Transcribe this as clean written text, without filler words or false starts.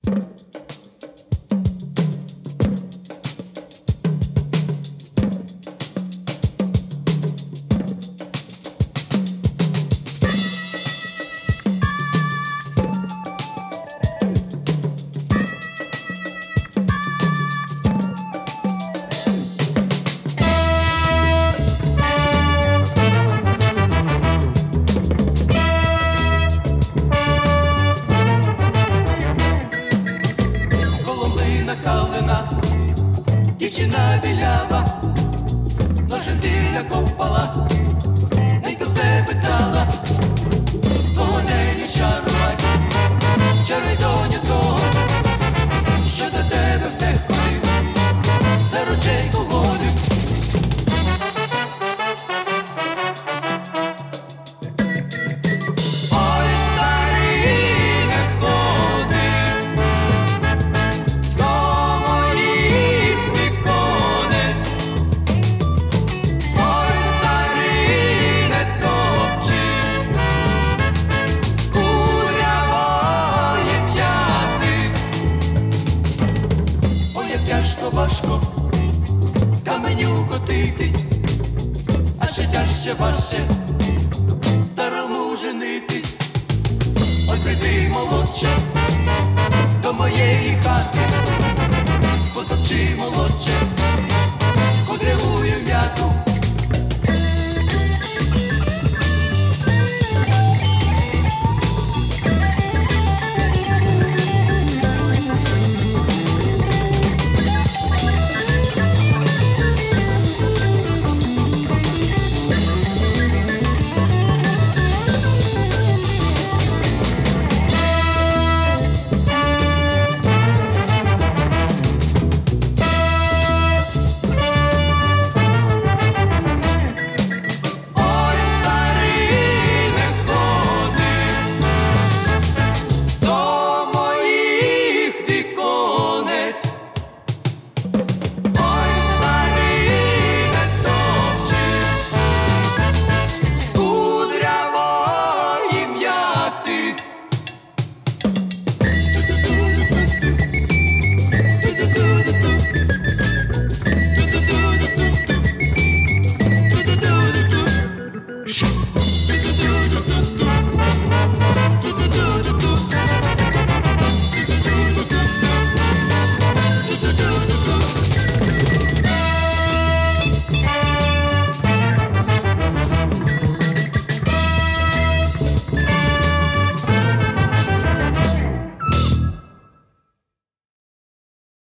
Дівчина білява, ножем зілля ковпала, ненька все питала, твого не чарувать, чаруй доню того, що до тебе все ходив, за ручейку водив. Ой, старий не ходив до моїх віконець, ой, старий не топчив курявої м'яти. Ой, як тяжко, важко каменю котитись, а ще тяжче, важче старому женитись. Ой, прийди, молодче,